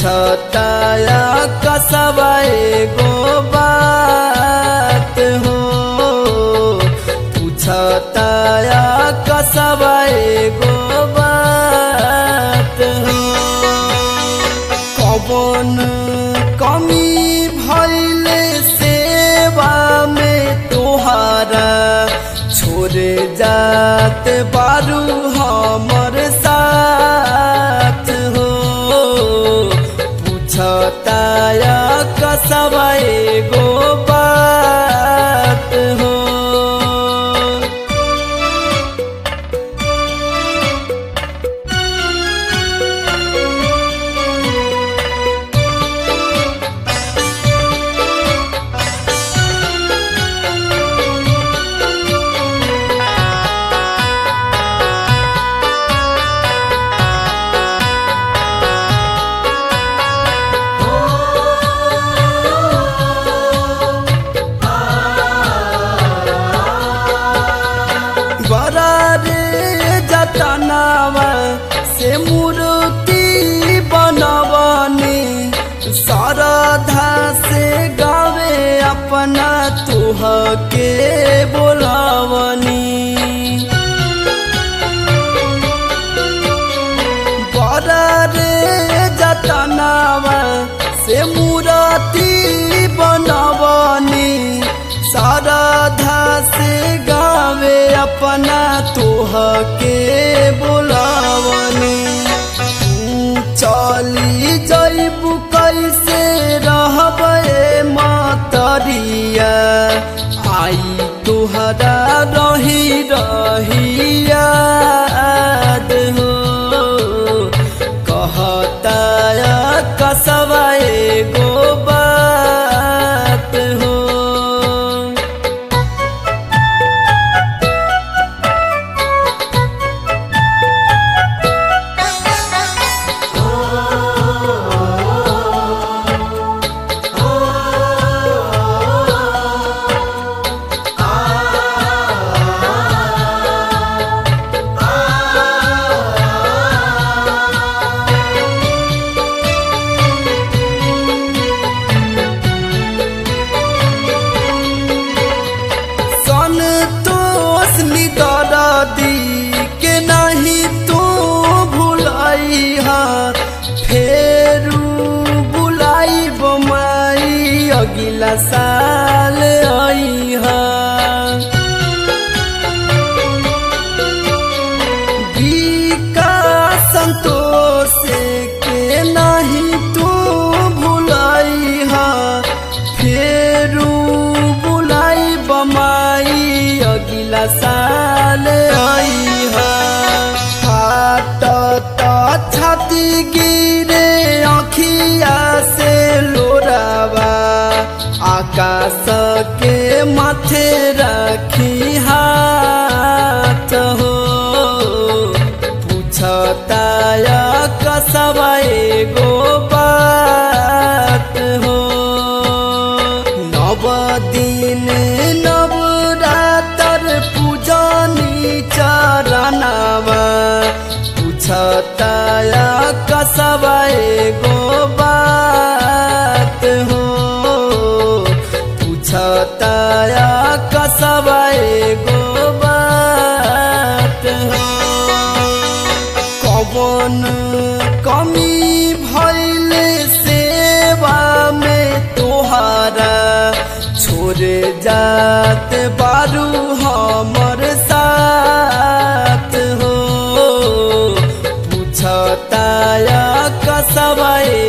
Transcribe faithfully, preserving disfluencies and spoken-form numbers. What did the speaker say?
पूछताया कसबा एगो बात हो, पूछताया कसबा एगो बात हो। कौन कमी भइले सेवा में तोहारा, छोड़े जात बारू हमर साथ हो। पूछताया कसबा एगो बात हो। जतनावा से मूर्ति बनवनी, श्रद्धा से गावे अपना तुह के बोलावनी। बड़ा रे जतनावा से मूर्ति बनवनी, श्रद्धा से गावे अपना तोह के बोलावनी। चली जइबू कैसे रहबे मतरिया, आई तुहरा रही रही याद हो। कहताया कसबा एगो बात हो। के नहीं तू भुलाइहा, फेरू बुलाई बमाई अगिला साल आईहा। विकास संतोष के नहीं तू भुलाइहा, फेरू बुलाई बमाई अगिला साल आईहा। छाती गिरे अखिया से लोरावा, आकाश के माथे रखी हाथ हो। पूछताया कसबा एगो बात हो। नव दिन नवरात्र पूजनी चरनावा, पूछताया कसबा एगो बात हो। पूछताया कसबा एगो बात हो। कौन कमी भइले सेवा में तोहारा, छोड़े जात बारू हमर साथ हो। पूछताया कसबा